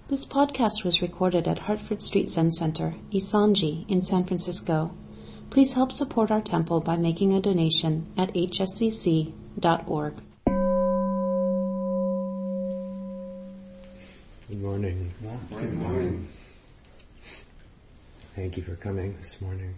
This podcast was recorded at Hartford Street Zen Center, Isanji, in San Francisco. Please help support our temple by making a donation at hscc.org. Good morning. Good morning. Thank you for coming this morning.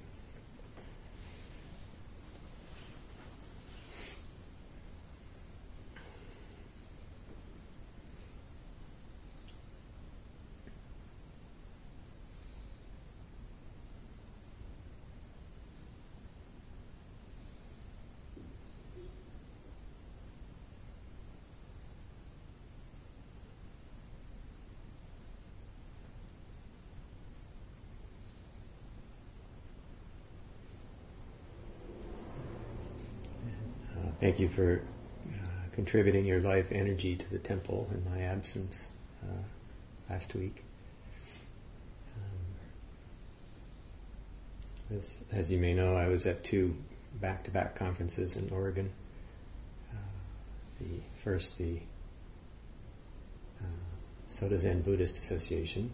Thank you for contributing your life energy to the temple in my absence last week. As you may know, I was at 2 back-to-back conferences in Oregon. The Soto Zen Buddhist Association,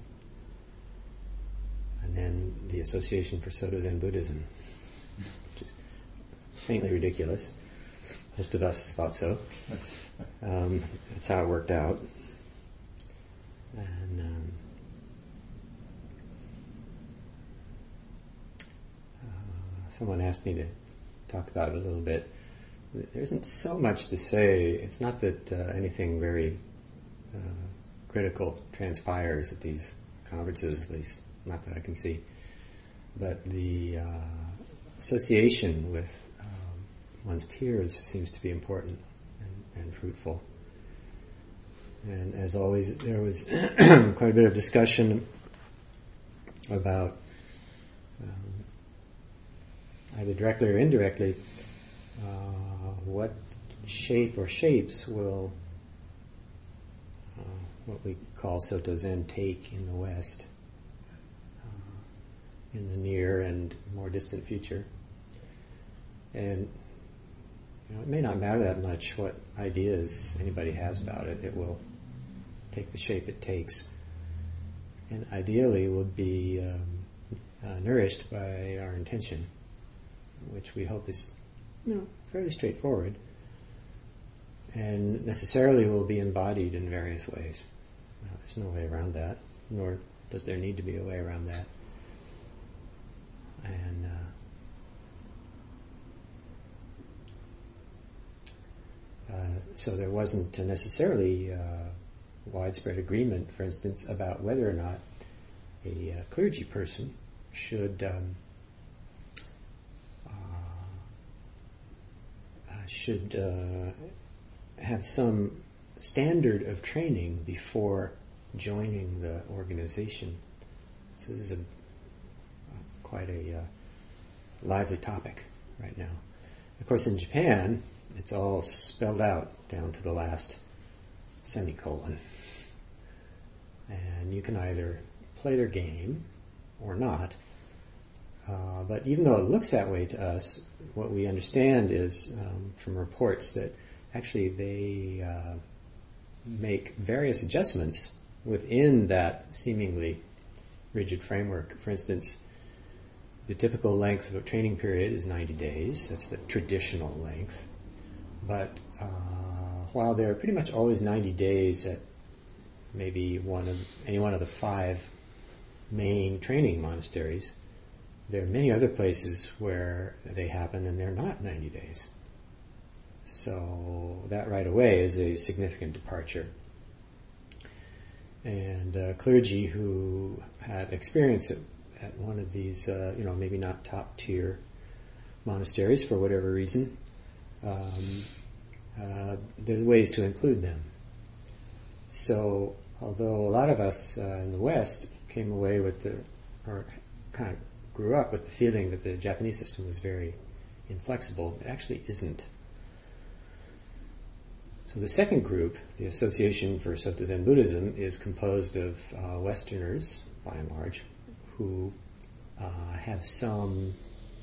and then the Association for Soto Zen Buddhism, which is faintly ridiculous. Most of us thought so. That's how it worked out. And someone asked me to talk about it a little bit. There isn't so much to say. It's not that anything very critical transpires at these conferences, at least not that I can see. But the association with one's peers seems to be important and fruitful. And as always, there was quite a bit of discussion about, either directly or indirectly, what shape or shapes will what we call Soto Zen take in the West in the near and more distant future. And it may not matter that much what ideas anybody has about it. It will take the shape it takes, and ideally will be nourished by our intention, which we hope is fairly straightforward, and necessarily will be embodied in various ways. There's no way around that, nor does there need to be a way around that. And so there wasn't necessarily widespread agreement, for instance, about whether or not a clergy person should have some standard of training before joining the organization. So this is quite a lively topic right now. Of course, in Japan, it's all spelled out down to the last semicolon. And you can either play their game or not. But even though it looks that way to us, what we understand is from reports that actually they make various adjustments within that seemingly rigid framework. For instance, the typical length of a training period is 90 days. That's the traditional length. But while there are pretty much always 90 days at maybe any one of the 5 main training monasteries, there are many other places where they happen and they're not 90 days. So that right away is a significant departure. And clergy who have experience at one of these, maybe not top tier monasteries for whatever reason, there's ways to include them. So, although a lot of us in the West came away with or kind of grew up with the feeling that the Japanese system was very inflexible, it actually isn't. So the second group, the Association for Soto Zen Buddhism, is composed of Westerners, by and large, who have some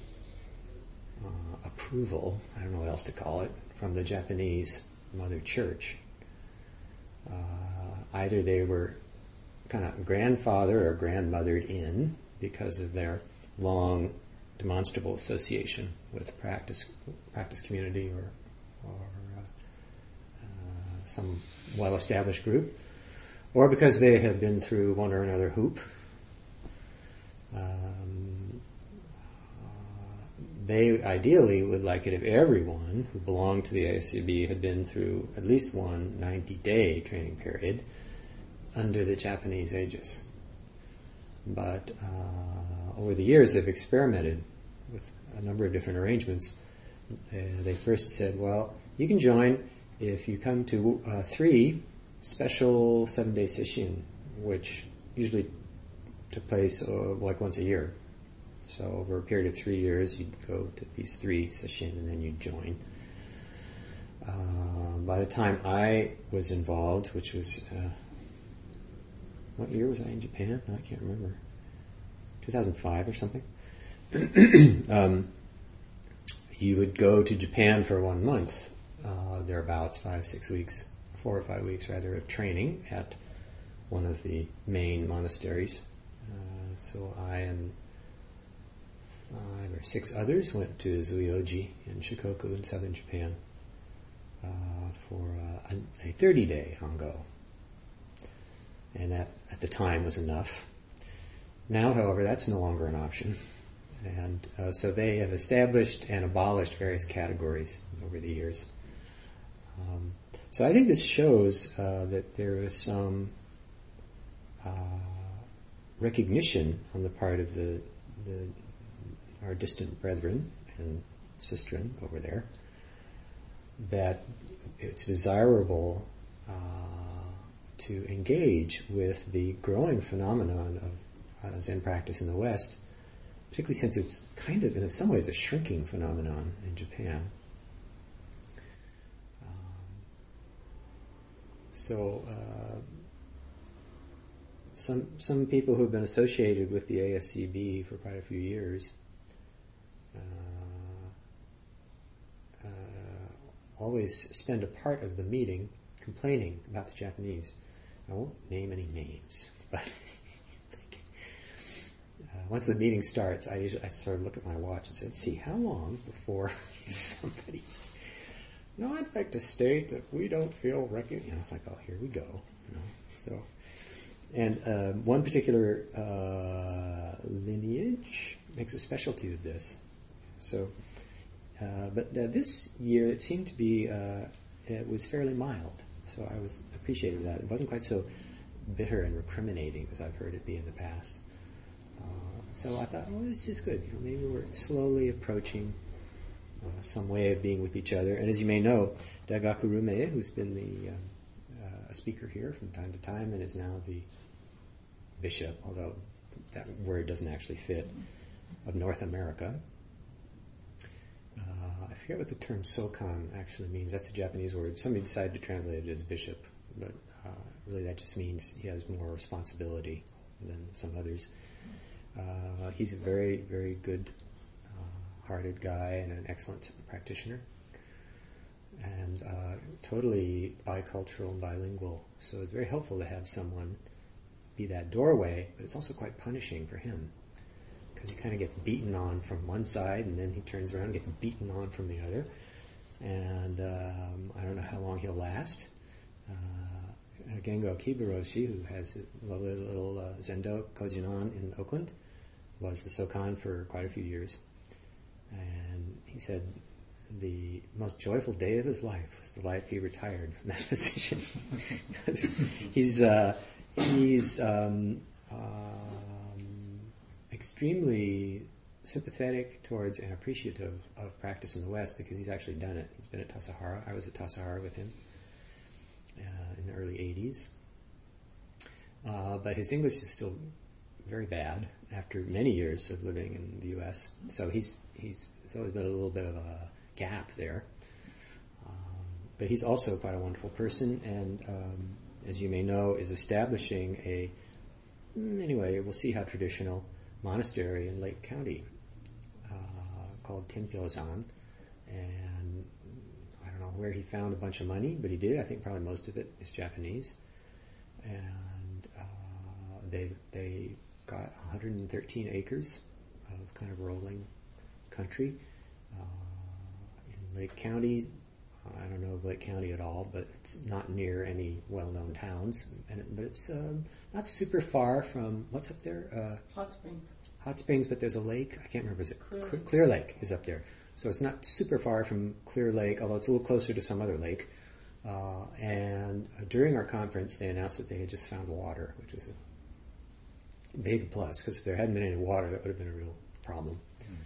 approval, I don't know what else to call it, from the Japanese Mother Church. Either they were kind of grandfathered or grandmothered in because of their long demonstrable association with practice community or some well-established group, or because they have been through one or another hoop. They ideally would like it if everyone who belonged to the ASCB had been through at least one 90-day training period under the Japanese aegis. But over the years they've experimented with a number of different arrangements. They first said, well, you can join if you come to 3 special 7-day sesshin, which usually took place like once a year. So over a period of 3 years, you'd go to these 3 sesshin and then you'd join. By the time I was involved, which was, what year was I in Japan? No, I can't remember. 2005 or something. You would go to Japan for 1 month, thereabouts, 5-6 weeks, 4 or 5 weeks rather, of training at one of the main monasteries. So I and 5 or 6 others went to Zuioji in Shikoku in southern Japan for a 30-day Hango. And that, at the time, was enough. Now, however, that's no longer an option. And so they have established and abolished various categories over the years. So I think this shows that there is some recognition on the part of our distant brethren and sistren over there that it's desirable to engage with the growing phenomenon of Zen practice in the West, particularly since it's kind of, in some ways, a shrinking phenomenon in Japan. Some people who have been associated with the ASCB for quite a few years always spend a part of the meeting complaining about the Japanese. I won't name any names, but once the meeting starts, I sort of look at my watch and say, let's see, how long before somebody says, no, I'd like to state that we don't feel recognized. It's like, oh, here we go. So, and one particular lineage makes a specialty of this. So, but this year it seemed to be, it was fairly mild. So I was appreciative of that. It wasn't quite so bitter and recriminating as I've heard it be in the past. So I thought, well, this is good. Maybe we're slowly approaching some way of being with each other. And as you may know, Daigaku Rumei, who's been a speaker here from time to time and is now the bishop, although that word doesn't actually fit, of North America. I forget what the term sokan actually means. That's a Japanese word. Somebody decided to translate it as bishop, but really that just means he has more responsibility than some others. He's a very, very good hearted guy and an excellent practitioner, and totally bicultural and bilingual. So it's very helpful to have someone be that doorway, but it's also quite punishing for him because he kind of gets beaten on from one side and then he turns around and gets beaten on from the other. And I don't know how long he'll last. Gengo Kibaroshi, who has a lovely little Zendo Kojinon in Oakland, was the Sokan for quite a few years. And he said the most joyful day of his life was the life he retired from that position. Because he's extremely sympathetic towards and appreciative of practice in the West because he's actually done it. He's been at Tassajara. I was at Tassajara with him in the early 80s. But his English is still very bad after many years of living in the U.S. So there's always been a little bit of a gap there. But he's also quite a wonderful person, and as you may know, is establishing anyway, we'll see how traditional, monastery in Lake County called Tenpyozan. And I don't know where he found a bunch of money, but he did. I think probably most of it is Japanese. And they got 113 acres of kind of rolling country in Lake County. I don't know Lake County at all, but it's not near any well-known towns. But it's not super far from, what's up there? Hot Springs. Hot Springs, but there's a lake. I can't remember. Is it Clear Clear Lake is up there. So it's not super far from Clear Lake, although it's a little closer to some other lake. And during our conference, they announced that they had just found water, which was a big plus, because if there hadn't been any water, that would have been a real problem.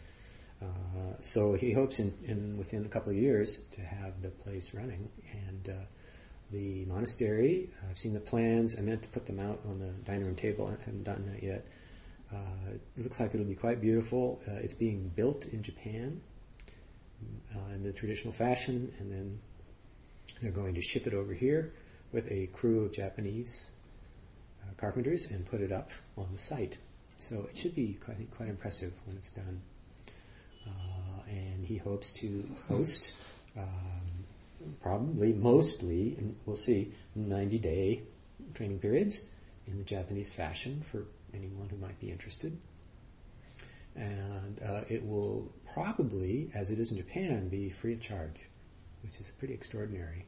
So he hopes within a couple of years to have the place running. And the monastery, I've seen the plans. I meant to put them out on the dining room table. I haven't done that yet. It looks like it'll be quite beautiful. It's being built in Japan in the traditional fashion, and then they're going to ship it over here with a crew of Japanese carpenters and put it up on the site. So it should be quite impressive when it's done. And he hopes to host mostly, and we'll see, 90-day training periods in the Japanese fashion for anyone who might be interested. And it will probably, as it is in Japan, be free of charge, which is pretty extraordinary.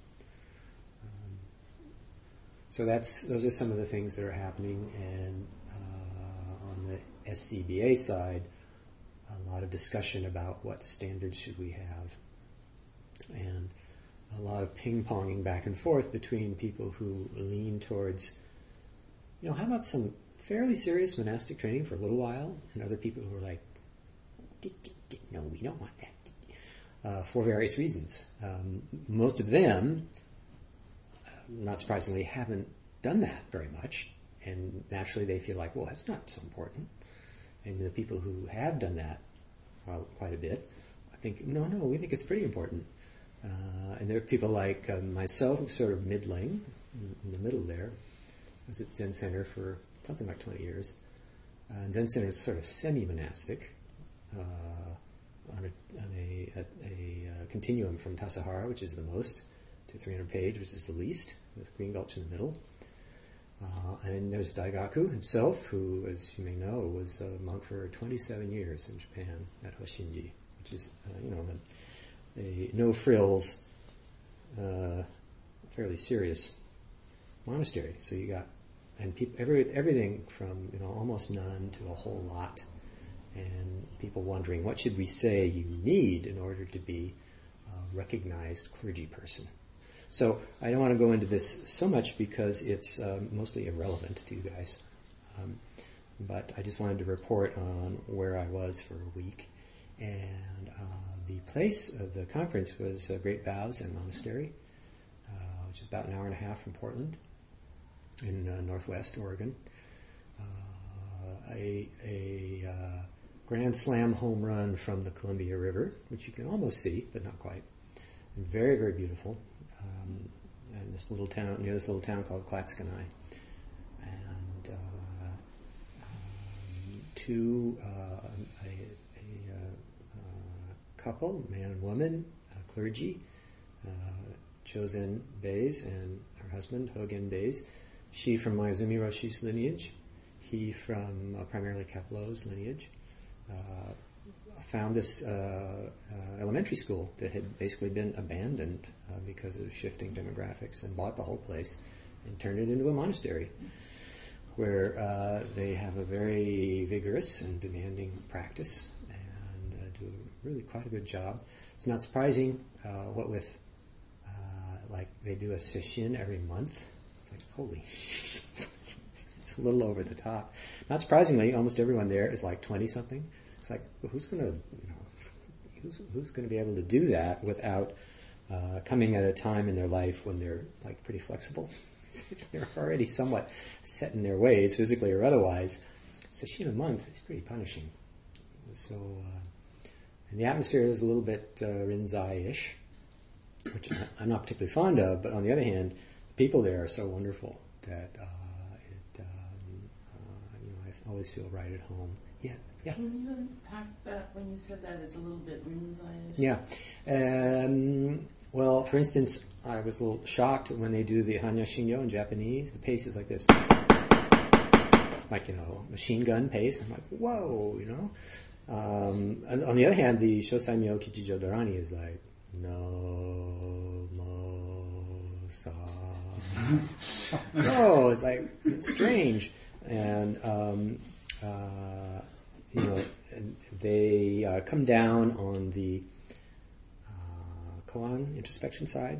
So those are some of the things that are happening. And on the SCBA side, a lot of discussion about what standards should we have, and a lot of ping-ponging back and forth between people who lean towards, how about some fairly serious monastic training for a little while, and other people who are like, no, we don't want that, for various reasons. Most of them, not surprisingly, haven't done that very much, and naturally they feel like, well, that's not so important. And the people who have done that quite a bit, I think, no, we think it's pretty important. And there are people like myself, who's sort of middling, in the middle there. I was at Zen Center for something like 20 years. And Zen Center is sort of semi-monastic, on a continuum from Tassajara, which is the most, to 300 Page, which is the least, with Green Gulch in the middle. And there's Daigaku himself, who, as you may know, was a monk for 27 years in Japan at Hoshinji, which is, a no-frills, fairly serious monastery. So you got, and everything from almost none to a whole lot, and people wondering what should we say you need in order to be a recognized clergy person. So I don't want to go into this so much because it's mostly irrelevant to you guys. But I just wanted to report on where I was for a week. And the place of the conference was Great Vows Zen Monastery, which is about an hour and a half from Portland in northwest Oregon. A Grand Slam home run from the Columbia River, which you can almost see, but not quite. And very, very beautiful. And this little town called Klaxkanai, and a couple, man and woman, clergy, Chozen Bays and her husband Hogen Bays, she from Mayazumi Roshi's lineage, he from primarily Kaplo's lineage. Found this elementary school that had basically been abandoned because of shifting demographics, and bought the whole place and turned it into a monastery where they have a very vigorous and demanding practice and do really quite a good job. It's not surprising what with like they do a sesshin every month. It's like, holy, it's a little over the top. Not surprisingly, almost everyone there is like 20-something. It's like, well, who's going to be able to do that without coming at a time in their life when they're like pretty flexible? If they're already somewhat set in their ways, physically or otherwise, sesshin a month is pretty punishing. So, and the atmosphere is a little bit Rinzai-ish, which I'm not particularly fond of, but on the other hand, the people there are so wonderful that I always feel right at home. Yeah. Can you unpack that when you said that it's a little bit Rinzai-ish? Yeah. Well, for instance, I was a little shocked when they do the Hanya Shinyo in Japanese. The pace is like this. like, machine gun pace. I'm like, whoa, And on the other hand, the Shosaimyo Kichijo Dorani is like, no, mo, sa. No, it's like strange. And, they come down on the koan introspection side.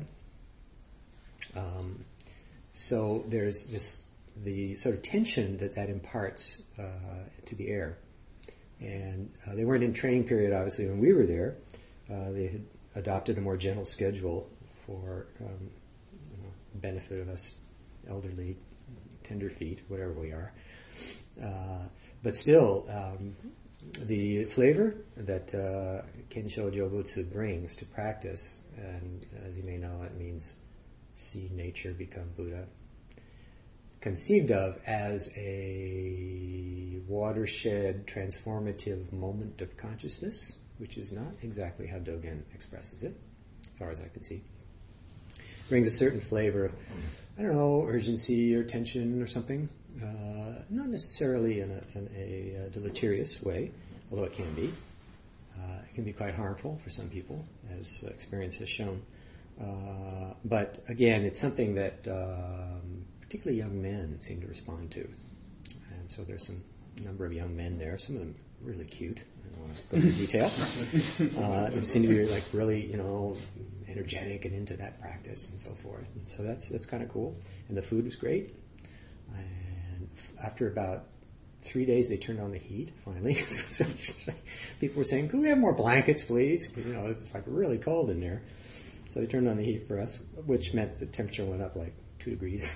So there's the sort of tension that imparts to the air. And they weren't in training period, obviously, when we were there. They had adopted a more gentle schedule for benefit of us elderly, tenderfeet, whatever we are. But still, the flavor that Kensho Jobutsu brings to practice, and as you may know, it means see nature become Buddha, conceived of as a watershed transformative moment of consciousness, which is not exactly how Dogen expresses it, as far as I can see. Brings a certain flavor of, urgency or tension or something. Not necessarily in a deleterious way, although it can be. It can be quite harmful for some people, as experience has shown. But again, it's something that particularly young men seem to respond to. And so there's some number of young men there, some of them really cute. I don't want to go into detail. They seem to be like really, energetic and into that practice and so forth. And so that's kind of cool. And the food was great. And after about 3 days, they turned on the heat, finally. So people were saying, "Could we have more blankets, please?" It was like really cold in there. So they turned on the heat for us, which meant the temperature went up like 2 degrees.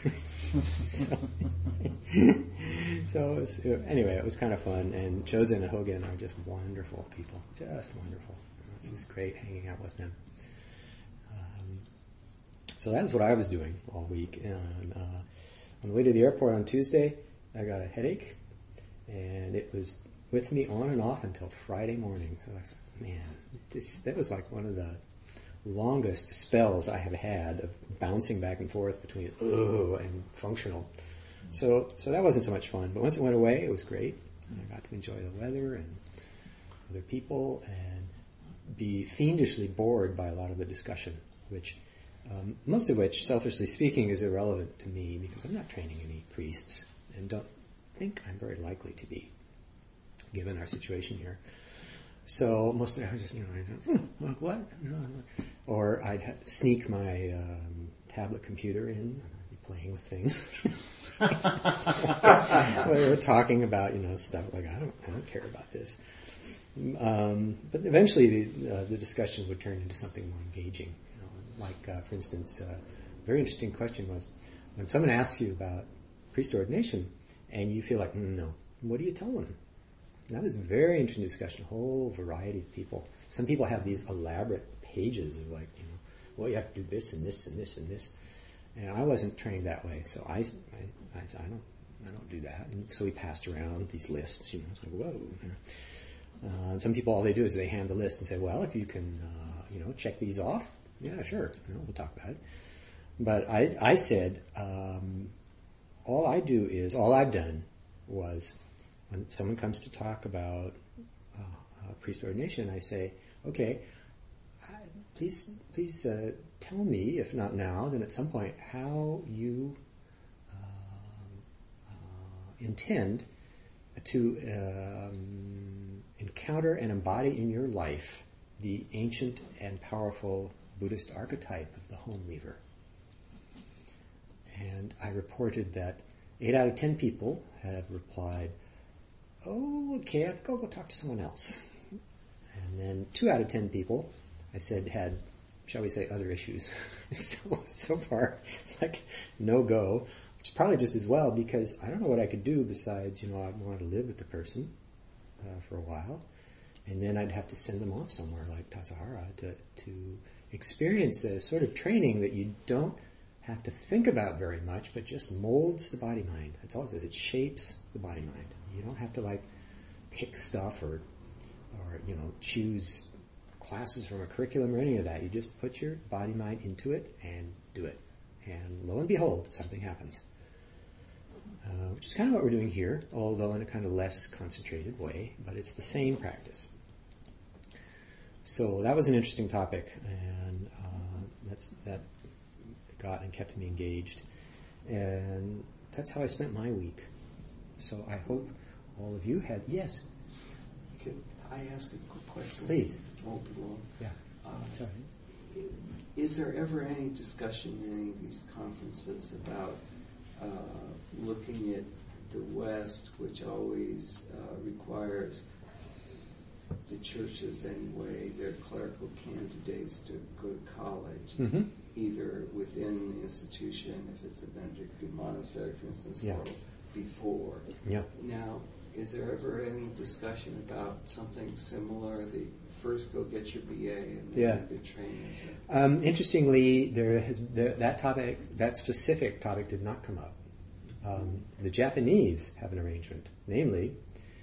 Anyway, it was kind of fun. And Chozen and Hogen are just wonderful people, just wonderful. It's just great hanging out with them. So that's what I was doing all week. And on the way to the airport on Tuesday, I got a headache, and it was with me on and off until Friday morning. So I was like, man, that was like one of the longest spells I have had of bouncing back and forth between and functional. So that wasn't so much fun. But once it went away, it was great. And I got to enjoy the weather and other people and be fiendishly bored by a lot of the discussion, which most of which, selfishly speaking, is irrelevant to me because I'm not training any priests and don't think I'm very likely to be, given our situation here. So most of it I was just, like what? Or I'd sneak my tablet computer in and I'd be playing with things. We were talking about, stuff like, I don't care about this. But eventually the discussion would turn into something more engaging. Like, for instance, a very interesting question was, when someone asks you about priest ordination and you feel like, no, what do you tell them? And that was a very interesting discussion, a whole variety of people. Some people have these elaborate pages of like, well, you have to do this and this and this and this. And I wasn't trained that way, so I said, I don't do that. And so we passed around these lists, it's like, whoa. Some people, all they do is they hand the list and say, well, if you can, check these off, yeah, sure, we'll talk about it. But I said, all I've done was, when someone comes to talk about priest ordination, I say, okay, please tell me, if not now, then at some point, how you intend to encounter and embody in your life the ancient and powerful Buddhist archetype of the home leaver. And I reported that 8 out of 10 people have replied, oh, okay, I think I'll go talk to someone else. And then 2 out of 10 people, I said, had, shall we say, other issues. So far, it's like no go, which is probably just as well, because I don't know what I could do besides, I wanted to live with the person for a while, and then I'd have to send them off somewhere like Tassajara to experience the sort of training that you don't have to think about very much, but just molds the body-mind. That's all it does. It shapes the body-mind. You don't have to pick stuff or choose classes from a curriculum or any of that. You just put your body-mind into it and do it. And lo and behold, something happens. which is kind of what we're doing here, although in a kind of less concentrated way, but it's the same practice. So that was an interesting topic, and that got and kept me engaged. And that's how I spent my week. So I hope all of you had... Yes? Can I ask a quick question? Please. Won't be long. Yeah. Sorry. Is there ever any discussion in any of these conferences about looking at the West, which always requires the churches anyway, their clerical candidates to go to college, either within the institution, if it's a Benedictine monastery, for instance, or before. Yeah. Now, is there ever any discussion about something similar? The first go get your BA and then you train as a... Interestingly, that specific topic did not come up. The Japanese have an arrangement, namely,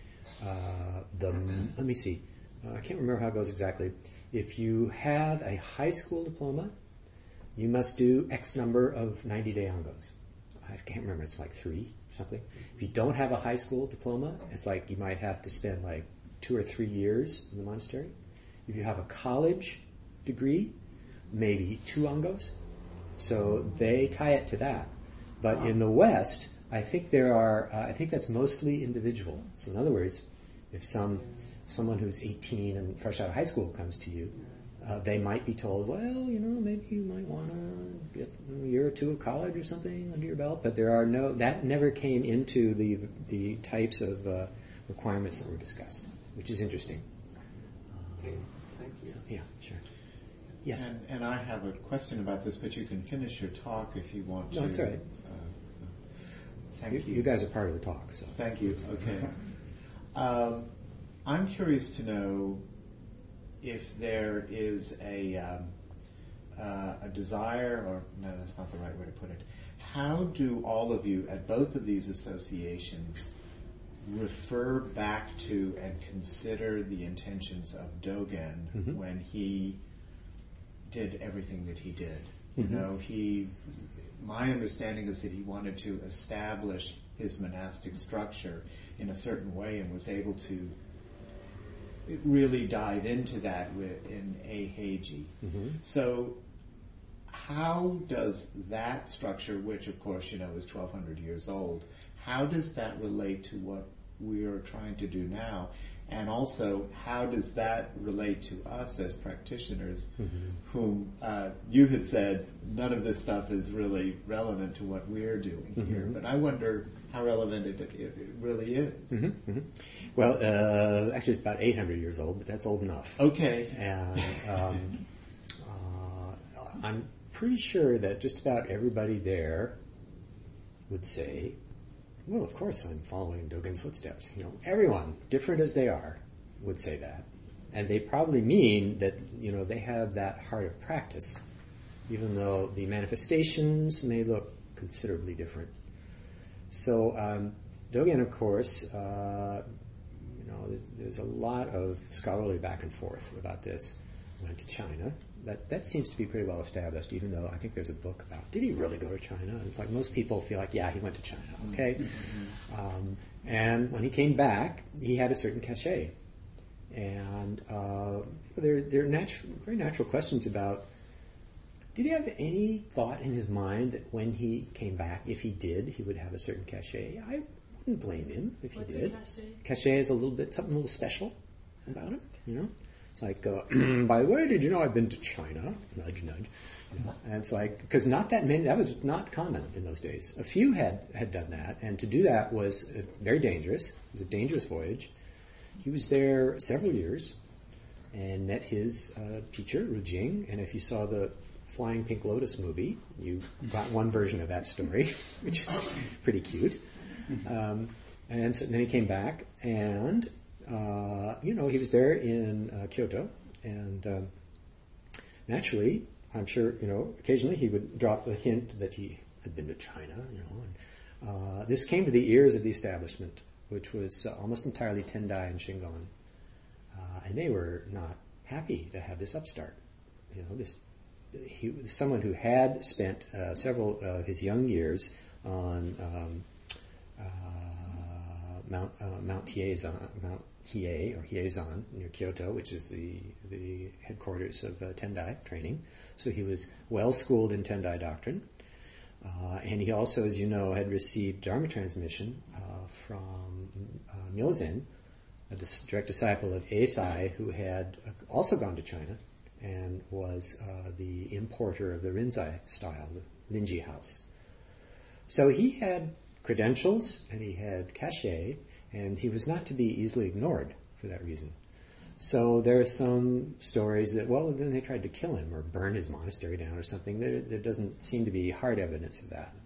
let me see, I can't remember how it goes exactly. If you have a high school diploma, you must do X number of 90-day angos. I can't remember, it's like 3 or something. If you don't have a high school diploma, it's like you might have to spend like 2 or 3 years in the monastery. If you have a college degree, maybe 2 angos. So they tie it to that. But in the West, I think I think that's mostly individual. So in other words, if someone who's 18 and fresh out of high school comes to you, they might be told, well, maybe you might want to get a year or 2 of college or something under your belt. But that never came into the types of requirements that were discussed, which is interesting. Okay, thank you. So, yeah, sure. Yes. And I have a question about this, but you can finish your talk if you want to. No, it's all right. Thank you. You guys are part of the talk, so. Thank you. Okay. I'm curious to know if there is a desire, or no, that's not the right way to put it. How do all of you at both of these associations refer back to and consider the intentions of Dogen when he did everything that he did? My understanding is that he wanted to establish his monastic structure in a certain way and was able to really dive into that in Eiheiji. So how does that structure, which of course is 1,200 years old, how does that relate to what we are trying to do now? And also, how does that relate to us as practitioners whom you had said none of this stuff is really relevant to what we're doing here? But I wonder how relevant it really is. Well, actually it's about 800 years old, but that's old enough. Okay. And I'm pretty sure that just about everybody there would say, well, of course I'm following Dogen's footsteps. Everyone, different as they are, would say that. And they probably mean that, they have that heart of practice, even though the manifestations may look considerably different. So, Dogen, of course, there's a lot of scholarly back and forth about this. Went to China. That seems to be pretty well established, even though I think there's a book about, did he really go to China? And it's like most people feel like, yeah, he went to China, okay? And when he came back, he had a certain cachet. And there are very natural questions about, did he have any thought in his mind that when he came back, if he did, he would have a certain cachet? I wouldn't blame him if he did. What's a cachet? Cachet is something a little special about him, It's like, by the way, did you know I've been to China? Nudge, nudge. And it's like, because not that many, that was not common in those days. A few had done that, and to do that was very dangerous. It was a dangerous voyage. He was there several years and met his teacher, Ru Jing, and if you saw the Flying Pink Lotus movie, you got one version of that story, which is pretty cute. And so then he came back, and he was there in Kyoto, and naturally, I'm sure, occasionally he would drop the hint that he had been to China, and this came to the ears of the establishment, which was almost entirely Tendai and Shingon, and they were not happy to have this upstart. He was someone who had spent several of his young years on Mount Hiei or Hiezan near Kyoto, which is the headquarters of Tendai training. So he was well schooled in Tendai doctrine. And he also, as you know, had received Dharma transmission from Myozen, a direct disciple of Eisai, who had also gone to China and was the importer of the Rinzai style, the Ninji house. So he had credentials and he had cachet, and he was not to be easily ignored for that reason. So there are some stories that, well, then they tried to kill him or burn his monastery down or something. There doesn't seem to be hard evidence of that.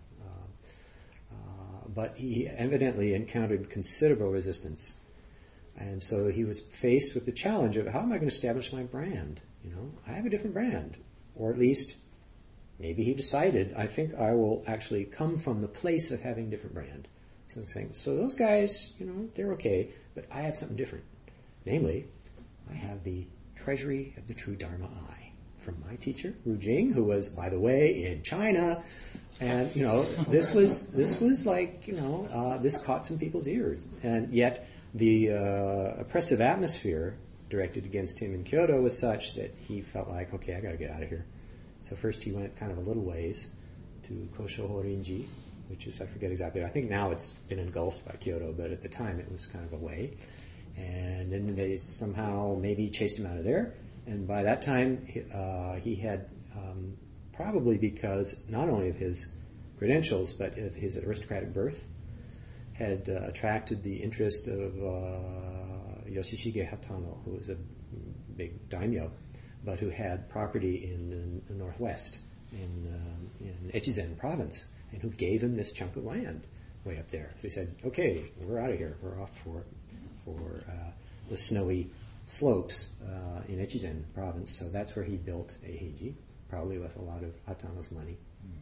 But he evidently encountered considerable resistance. And so he was faced with the challenge of, how am I going to establish my brand? I have a different brand. Or at least, maybe he decided, I think I will actually come from the place of having a different brand. So I'm saying, so those guys, they're okay, but I have something different. Namely, I have the treasury of the true Dharma Eye from my teacher, Ru Jing, who was, by the way, in China. And, this was like, this caught some people's ears. And yet the oppressive atmosphere directed against him in Kyoto was such that he felt like, okay, I got to get out of here. So first he went kind of a little ways to Kosho Horinji, which is, I forget exactly, I think now it's been engulfed by Kyoto, but at the time it was kind of away. And then they somehow maybe chased him out of there. And by that time, he had, probably because not only of his credentials, but of his aristocratic birth, had attracted the interest of Yoshishige Hatano, who was a big daimyo, but who had property in the northwest, in Echizen province, and who gave him this chunk of land way up there. So he said, okay, we're out of here. We're off for the snowy slopes in Echizen province. So that's where he built Eiheiji, probably with a lot of Hatano's money.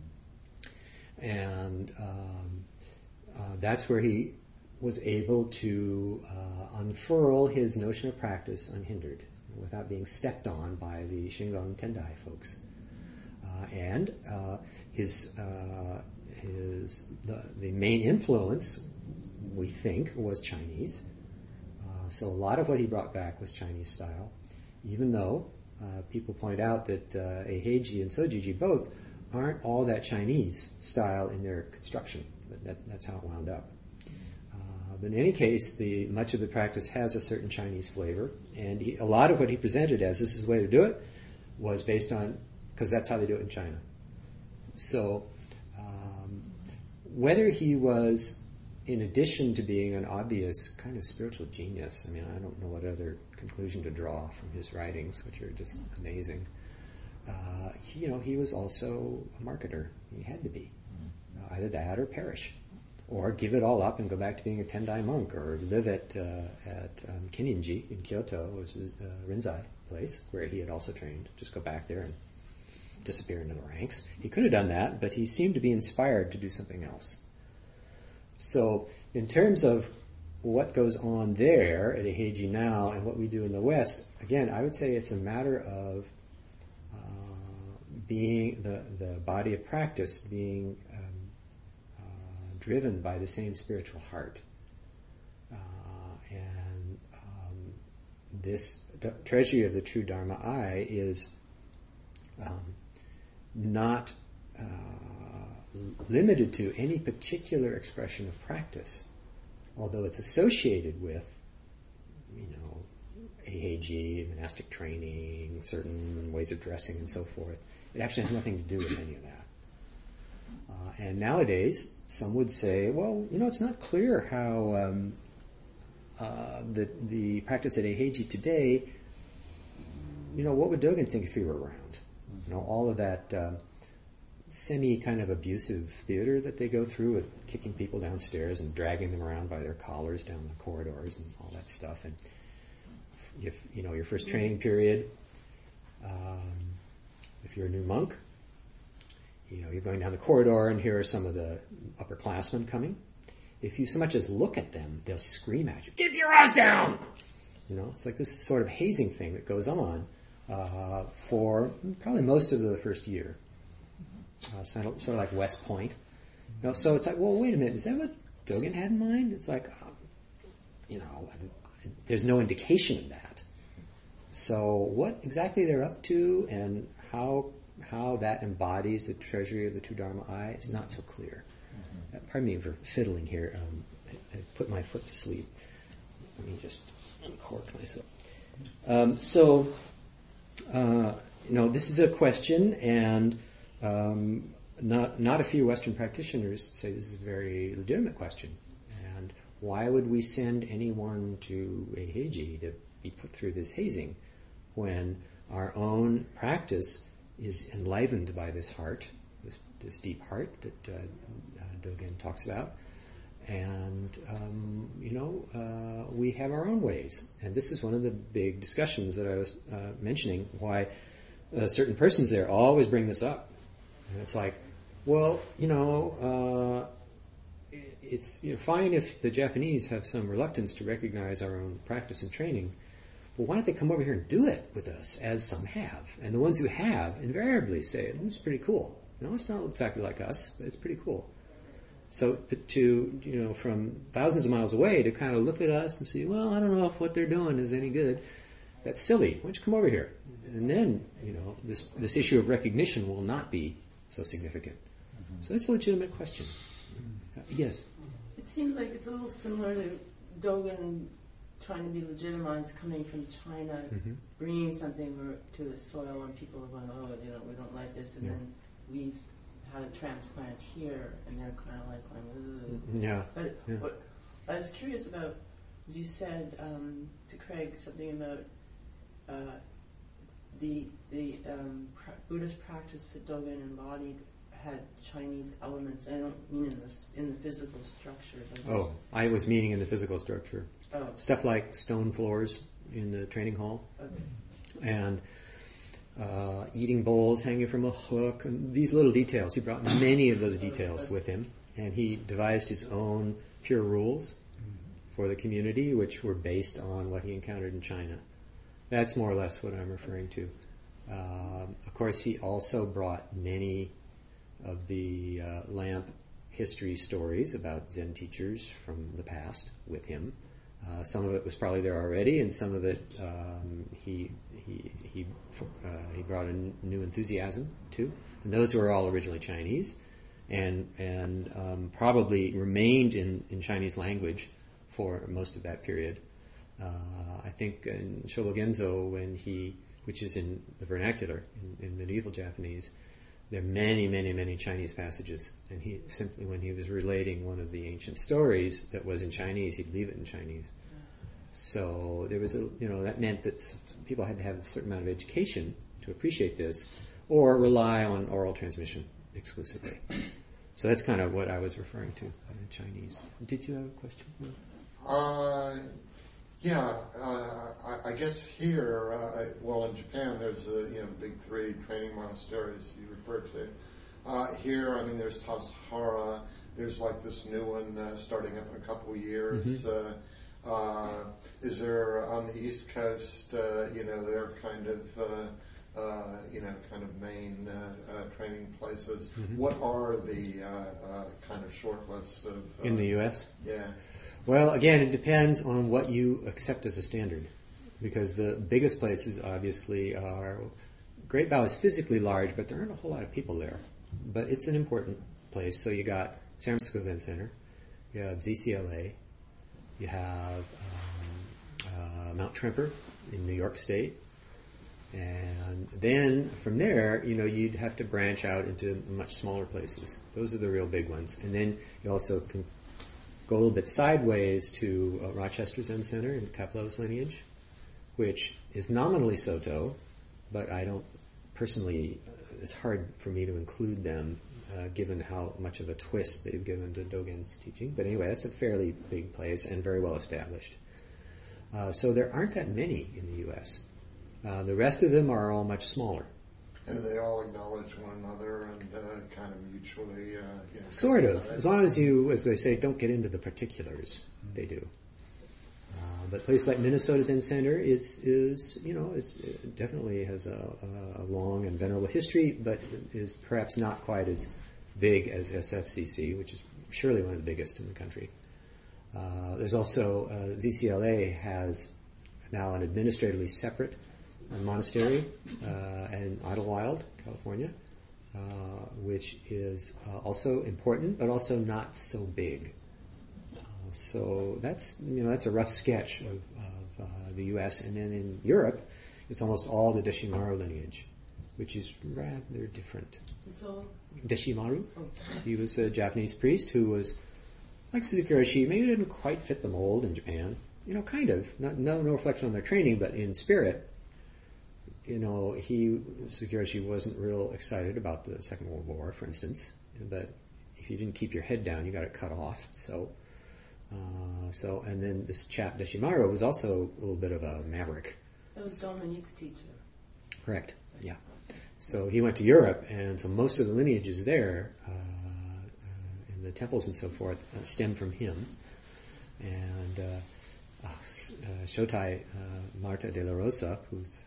And that's where he was able to unfurl his notion of practice unhindered, without being stepped on by the Shingon Tendai folks. And the main influence, we think, was Chinese. So a lot of what he brought back was Chinese style, even though people point out that Eiheiji and Sojiji both aren't all that Chinese style in their construction. But that's how it wound up. But in any case, much of the practice has a certain Chinese flavor, and a lot of what he presented as this is the way to do it was based on, because that's how they do it in China. So whether he was, in addition to being an obvious kind of spiritual genius, I mean, I don't know what other conclusion to draw from his writings, which are just amazing. He was also a marketer. He had to be. Either that or perish. Or give it all up and go back to being a Tendai monk, or live at Kinninji in Kyoto, which is Rinzai place, where he had also trained. Just go back there and disappear into the ranks. He could have done that, but he seemed to be inspired to do something else. So in terms of what goes on there at Eiheiji now and what we do in the West, again, I would say it's a matter of being the body of practice being driven by the same spiritual heart. And this treasury of the true Dharma Eye is not limited to any particular expression of practice, although it's associated with, Eiheiji, monastic training, certain ways of dressing and so forth. It actually has nothing to do with any of that. And nowadays, some would say, well, it's not clear how the practice at Eiheiji today, what would Dogen think if he were around? All of that semi kind of abusive theater that they go through with kicking people downstairs and dragging them around by their collars down the corridors and all that stuff. And if, your first training period, if you're a new monk, you're going down the corridor and here are some of the upperclassmen coming. If you so much as look at them, they'll scream at you, "Keep your ass down!" It's like this sort of hazing thing that goes on for probably most of the first year. Sort of like West Point. So it's like, well, wait a minute, is that what Dogen had in mind? It's like, there's no indication of that. So what exactly they're up to and how that embodies the treasury of the true Dharma I is not so clear. Pardon me for fiddling here. I put my foot to sleep. Let me just uncork myself. This is a question, and not a few Western practitioners say this is a very legitimate question. And why would we send anyone to a Heiji to be put through this hazing when our own practice is enlivened by this heart, this deep heart that Dogen talks about? And, we have our own ways. And this is one of the big discussions that I was mentioning, why certain persons there always bring this up. And it's like, well, it's fine if the Japanese have some reluctance to recognize our own practice and training, but why don't they come over here and do it with us, as some have? And the ones who have invariably say, it's pretty cool. It's not exactly like us, but it's pretty cool. So to from thousands of miles away to kind of look at us and see, well, I don't know if what they're doing is any good. That's silly. Why don't you come over here? And then, this issue of recognition will not be so significant. Mm-hmm. So it's a legitimate question. Yes? It seems like it's a little similar to Dogen trying to be legitimized coming from China, bringing something to the soil, and people are going, we don't like this, and then we've had a transplant here, and they're kind of like going, ugh. Yeah. But what I was curious about, as you said to Craig, something about the Buddhist practice that Dogen embodied had Chinese elements. I don't mean in the physical structure. Oh, I was meaning in the physical structure. Oh. Stuff like stone floors in the training hall, and eating bowls hanging from a hook, and these little details. He brought many of those details with him, and he devised his own pure rules for the community, which were based on what he encountered in China. That's more or less what I'm referring to. Of course, he also brought many of the lamp history stories about Zen teachers from the past with him. Some of it was probably there already, and some of it he brought a new enthusiasm to. And those were all originally Chinese, and probably remained in Chinese language for most of that period. I think in Shobogenzo, which is in the vernacular in medieval Japanese, there are many, many, many Chinese passages, and he simply, when he was relating one of the ancient stories that was in Chinese, he'd leave it in Chinese. So there was that meant that people had to have a certain amount of education to appreciate this, or rely on oral transmission exclusively. So that's kind of what I was referring to in Chinese. Did you have a question? I guess here, in Japan, there's the big three training monasteries you referred to. Here, there's Tassajara. There's like this new one starting up in a couple of years. Is there on the East Coast? They're kind of main training places. Mm-hmm. What are the kind of short list of in the U.S.? Yeah. Well, again, it depends on what you accept as a standard, because the biggest places obviously are. Great Bao is physically large, but there aren't a whole lot of people there. But it's an important place. So you got San Francisco Zen Center, you have ZCLA, you have Mount Tremper in New York State, and then from there, you'd have to branch out into much smaller places. Those are the real big ones. And then you also can go a little bit sideways to Rochester Zen Center in Kaplow's lineage, which is nominally Soto, but I don't personally, it's hard for me to include them given how much of a twist they've given to Dogen's teaching. But anyway, that's a fairly big place and very well established. So there aren't that many in the U.S. The rest of them are all much smaller. And they all acknowledge one another and kind of mutually... sort of. As long as you, as they say, don't get into the particulars, they do. But places like Minnesota Zen Center is definitely has a long and venerable history, but is perhaps not quite as big as SFCC, which is surely one of the biggest in the country. There's also ZCLA has now an administratively separate monastery in Idlewild, California, which is also important, but also not so big. So that's a rough sketch of the U.S. And then in Europe, it's almost all the Deshimaru lineage, which is rather different. It's all Deshimaru, he was a Japanese priest who was like Suzuki Roshi, maybe didn't quite fit the mold in Japan. Kind of. No reflection on their training, but in spirit, Suzuki Roshi wasn't real excited about the Second World War, for instance. But if you didn't keep your head down, you got it cut off. So, and then this chap Deshimaru was also a little bit of a maverick. That was Dominique's teacher. Correct. Yeah. So he went to Europe, and so most of the lineages there, and the temples and so forth, stem from him. And Shotai Marta de la Rosa, who's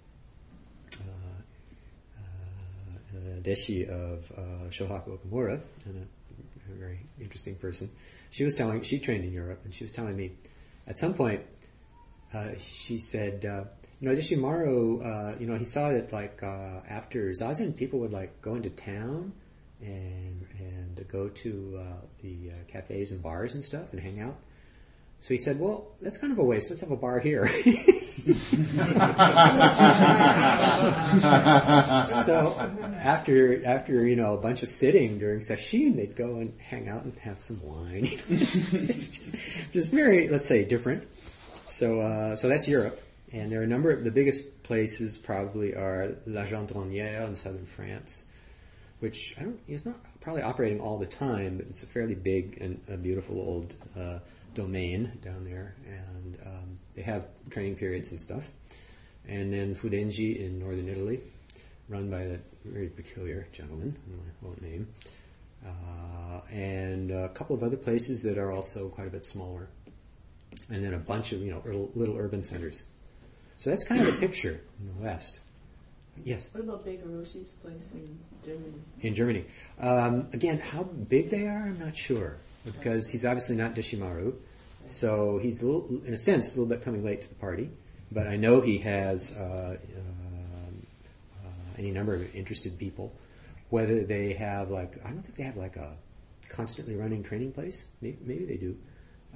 Deshi of Shohaku Okamura, and a very interesting person. She trained in Europe, and she was telling me, at some point, she said, Deshimaru, he saw that after Zazen, people would go into town and go to the cafes and bars and stuff and hang out. So he said, well, that's kind of a waste. Let's have a bar here. So after a bunch of sitting during sesshin, they'd go and hang out and have some wine. just very, let's say, different. So that's Europe. And there are a number of, the biggest places probably are La Gendronnière in southern France, which it's not probably operating all the time, but it's a fairly big and a beautiful old domain down there, and they have training periods and stuff. And then Fudenji in northern Italy, run by that very peculiar gentleman, whom I won't name, and a couple of other places that are also quite a bit smaller, and then a bunch of little urban centers. So that's kind of the picture in the West. Yes? What about Baker Roshi's place in Germany? In Germany. Again, how big they are, I'm not sure, because he's obviously not Deshimaru, so he's in a sense, a little bit coming late to the party, but I know he has any number of interested people. Whether they have I don't think they have a constantly running training place. Maybe they do.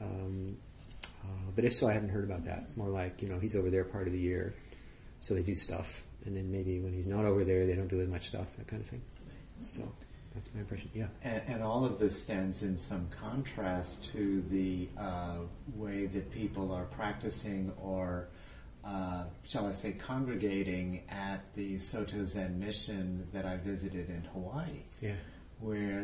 But if so, I haven't heard about that. It's more like, he's over there part of the year, so they do stuff. And then maybe when he's not over there, they don't do as much stuff, that kind of thing. So that's my impression, yeah. And all of this stands in some contrast to the way that people are practicing or, shall I say, congregating at the Soto Zen mission that I visited in Hawaii. Yeah. Where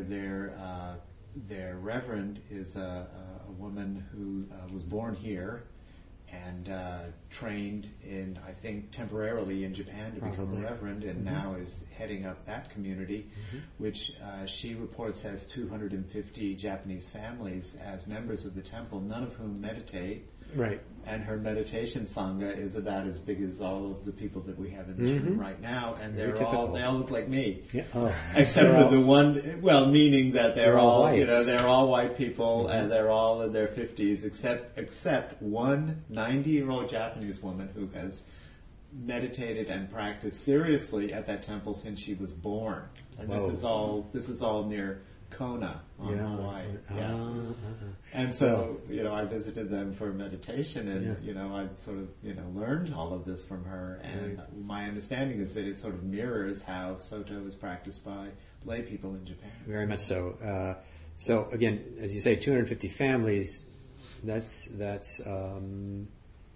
their reverend is a woman who was born here and trained in, I think, temporarily in Japan to become a reverend, and now is heading up that community, which she reports has 250 Japanese families as members of the temple, none of whom meditate. Right. And her meditation sangha is about as big as all of the people that we have in this room right now, and they all look like me. Yeah. Oh. Except for the one, meaning that they're all they're all white people, and they're all in their 50s, except one 90-year-old Japanese woman who has meditated and practiced seriously at that temple since she was born. And this is all near Kona on Hawaii. Yeah. And so, I visited them for meditation, and, I sort of, learned all of this from her, and my understanding is that it sort of mirrors how Soto is practiced by lay people in Japan. Very much so. So again, as you say, 250 families, that's what's on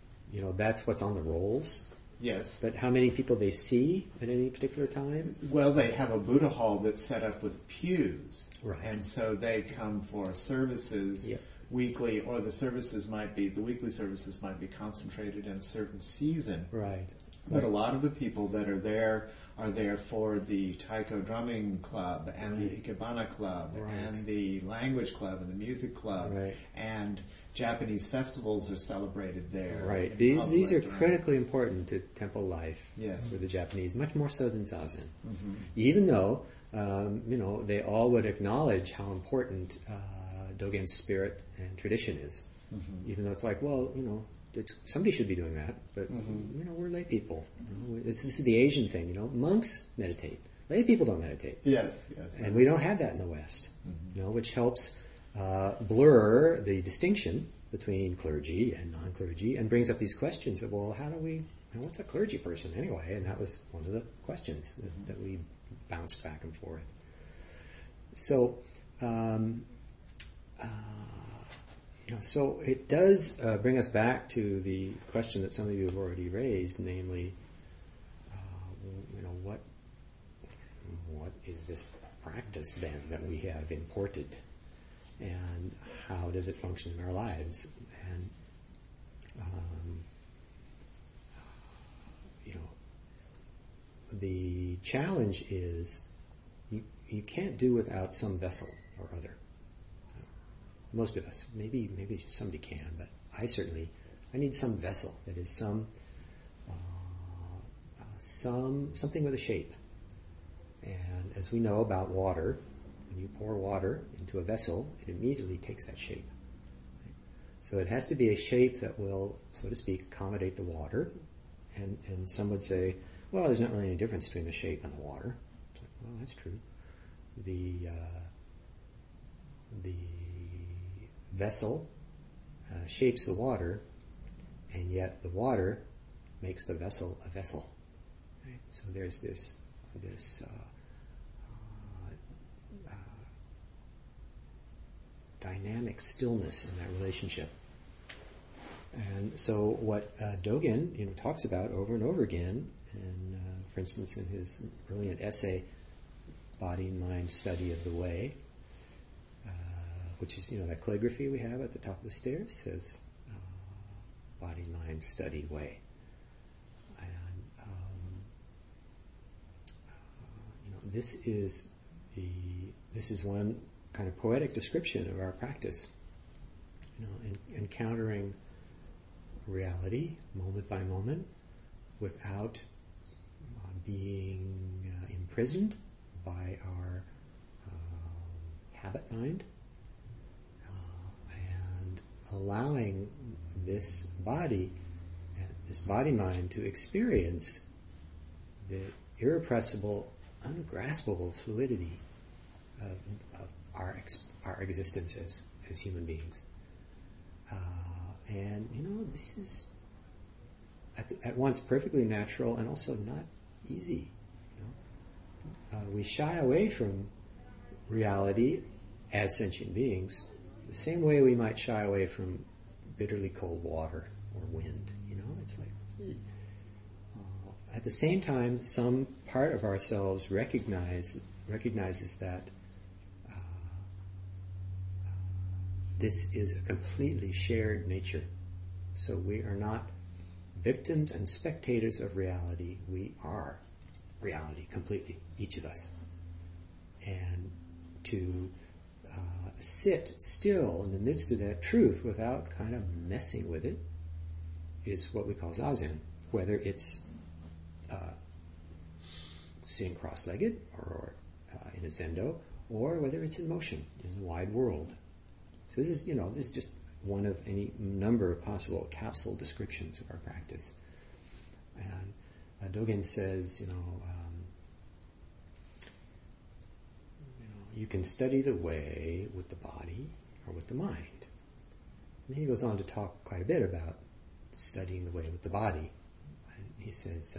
the rolls. Yes. But how many people they see at any particular time? Well, they have a Buddha hall that's set up with pews. Right. And so they come for services weekly, or the weekly services might be concentrated in a certain season. Right. But a lot of the people that are there for the taiko drumming club and the ikebana club and the language club and the music club, and Japanese festivals are celebrated there. Right. These are critically important to temple life for the Japanese, much more so than Zazen. Even though they all would acknowledge how important Dogen's spirit and tradition is. Even though it's like, well, somebody should be doing that, but we're lay people. This is the Asian thing. Monks meditate. Lay people don't meditate. Yes. And we don't have that in the West. Which helps blur the distinction between clergy and non-clergy, and brings up these questions of, well, how do we? What's a clergy person anyway? And that was one of the questions that we bounced back and forth. So. So it does bring us back to the question that some of you have already raised, namely, what is this practice then that we have imported, and how does it function in our lives? And the challenge is you can't do without some vessel or other. Most of us, maybe somebody can, but I need some vessel that is something with a shape. And as we know about water, when you pour water into a vessel, it immediately takes that shape. Right? So it has to be a shape that will, so to speak, accommodate the water. And some would say, well, there's not really any difference between the shape and the water. It's like, well, that's true. The vessel shapes the water, and yet the water makes the vessel a vessel. Right? So there's this dynamic stillness in that relationship. And so what Dogen talks about over and over again, and for instance in his brilliant essay, Body and Mind Study of the Way, which is, that calligraphy we have at the top of the stairs, says Body, Mind, Study, Way. And this is one kind of poetic description of our practice. Encountering reality moment by moment without being imprisoned by our habit mind. Allowing this body mind to experience the irrepressible, ungraspable fluidity of our existence as human beings. This is at once perfectly natural and also not easy. We shy away from reality as sentient beings the same way we might shy away from bitterly cold water or wind. It's like at the same time, some part of ourselves recognizes that this is a completely shared nature. So we are not victims and spectators of reality. We are reality completely, each of us. And to sit still in the midst of that truth without kind of messing with it is what we call zazen, whether it's sitting cross-legged or in a zendo, or whether it's in motion in the wide world. So this is just one of any number of possible capsule descriptions of our practice. And Dogen says, you can study the way with the body or with the mind. And then he goes on to talk quite a bit about studying the way with the body. And he says,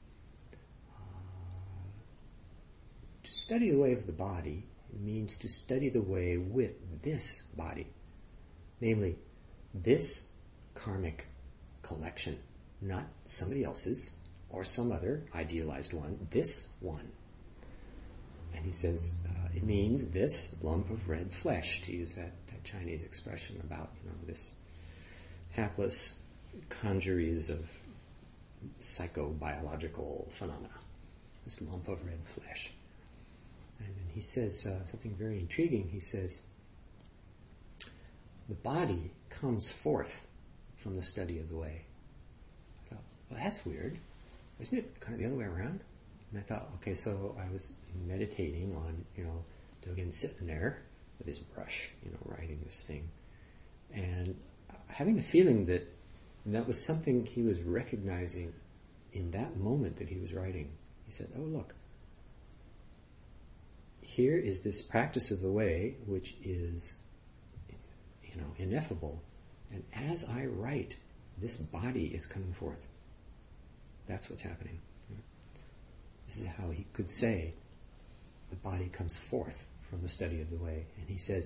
to study the way of the body means to study the way with this body. Namely, this karmic collection, not somebody else's or some other idealized one, this one. And he says, it means this lump of red flesh, to use that Chinese expression about this hapless congeries of psychobiological phenomena, this lump of red flesh. And then he says something very intriguing. He says, the body comes forth from the study of the way. I thought, well, that's weird. Isn't it kind of the other way around? And I thought, okay, so I was meditating on, Dogen sitting there with his brush, writing this thing. And having the feeling that was something he was recognizing in that moment that he was writing. He said, oh, look, here is this practice of the way which is, ineffable. And as I write, this body is coming forth. That's what's happening. This is how he could say the body comes forth from the study of the way. And he says,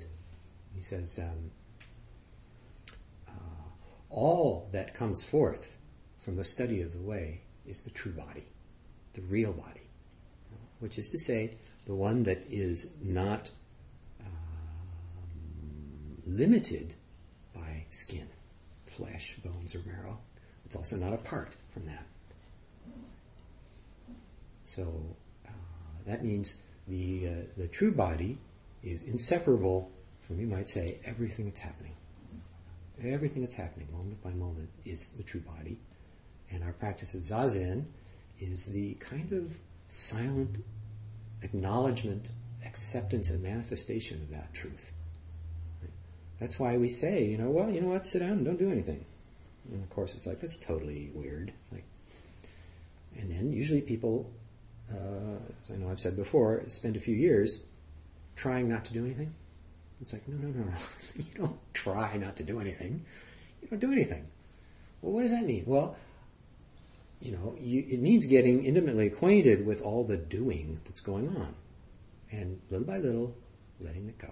all that comes forth from the study of the way is the true body, the real body, which is to say, the one that is not limited by skin, flesh, bones, or marrow. It's also not apart from that. So that means the true body is inseparable from, you might say, everything that's happening. Everything that's happening, moment by moment, is the true body. And our practice of Zazen is the kind of silent acknowledgement, acceptance, and manifestation of that truth. Right? That's why we say, you know what, sit down and don't do anything. And of course it's like, that's totally weird. And then usually people, as I know I've said before, spend a few years trying not to do anything. It's like, no. You don't try not to do anything. You don't do anything. Well, what does that mean? Well, it means getting intimately acquainted with all the doing that's going on. And little by little, letting it go.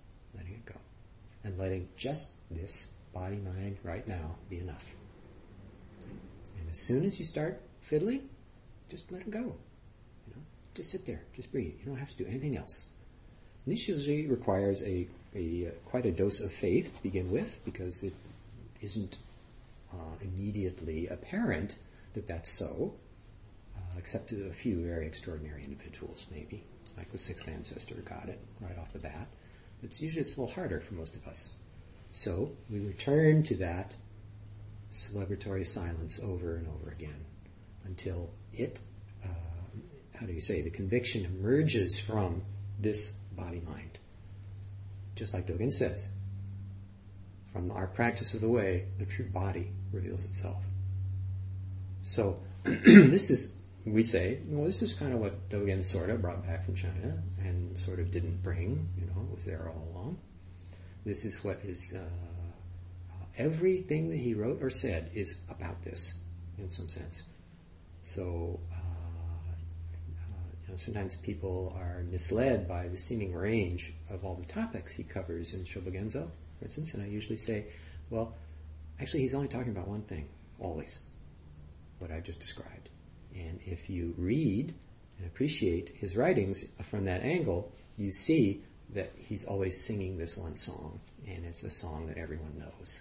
And letting just this body-mind right now be enough. And as soon as you start fiddling, just let it go. Just sit there, just breathe. You don't have to do anything else. And this usually requires quite a dose of faith to begin with, because it isn't immediately apparent that that's so, except to a few very extraordinary individuals, maybe, like the sixth ancestor got it right off the bat. It's usually a little harder for most of us. So we return to that celebratory silence over and over again until it, the conviction emerges from this body-mind. Just like Dogen says, from our practice of the way, the true body reveals itself. So this is kind of what Dogen sort of brought back from China and sort of didn't bring, it was there all along. This is what is, everything that he wrote or said is about this, in some sense. So, sometimes people are misled by the seeming range of all the topics he covers in Shobogenzo, for instance, and I usually say, well, actually he's only talking about one thing, always, what I just described. And if you read and appreciate his writings from that angle, you see that he's always singing this one song, and it's a song that everyone knows.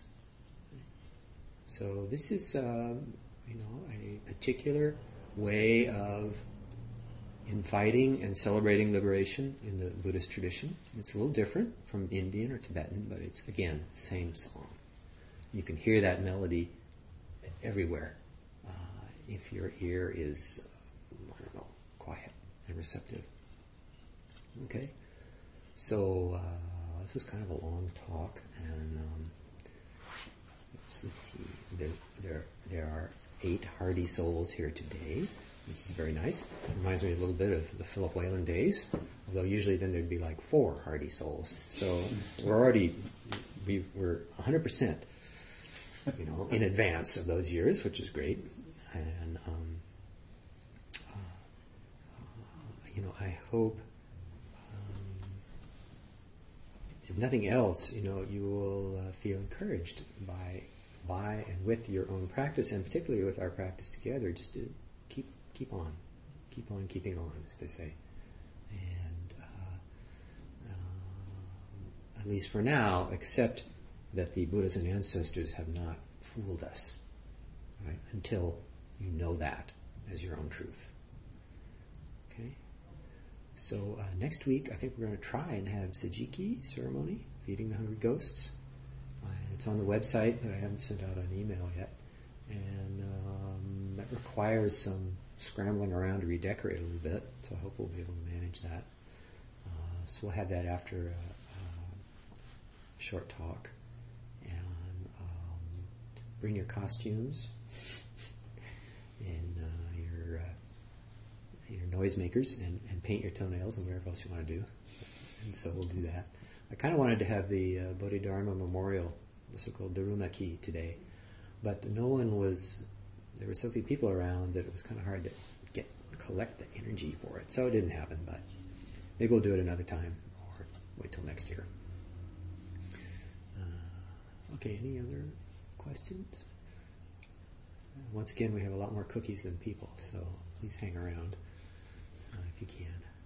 So this is, a particular way of inviting and celebrating liberation in the Buddhist tradition. It's a little different from Indian or Tibetan, but it's, again, the same song. You can hear that melody everywhere if your ear is, quiet and receptive. Okay? So this was kind of a long talk, and let's see. There are 8 hardy souls here today. This is very nice. It reminds me a little bit of the Philip Whalen days, although usually then there'd be like 4 hardy souls. So we're 100%, in advance of those years, which is great. And I hope, if nothing else, you will feel encouraged by and with your own practice, and particularly with our practice together, just to keep on keeping on, as they say. And at least for now, accept that the Buddhas and ancestors have not fooled us, right? Until you know that as your own truth. Okay? So next week, I think we're going to try and have Sajiki ceremony, feeding the hungry ghosts. It's on the website, but I haven't sent out an email yet. And that requires some scrambling around to redecorate a little bit, so I hope we'll be able to manage that. So we'll have that after short talk. And bring your costumes and your noisemakers and paint your toenails and whatever else you want to do. And so we'll do that. I kind of wanted to have the Bodhidharma Memorial, the so-called Darumaki today, but there were so few people around that it was kind of hard to collect the energy for it. So it didn't happen, but maybe we'll do it another time or wait till next year. Okay, any other questions? Once again, we have a lot more cookies than people, so please hang around if you can.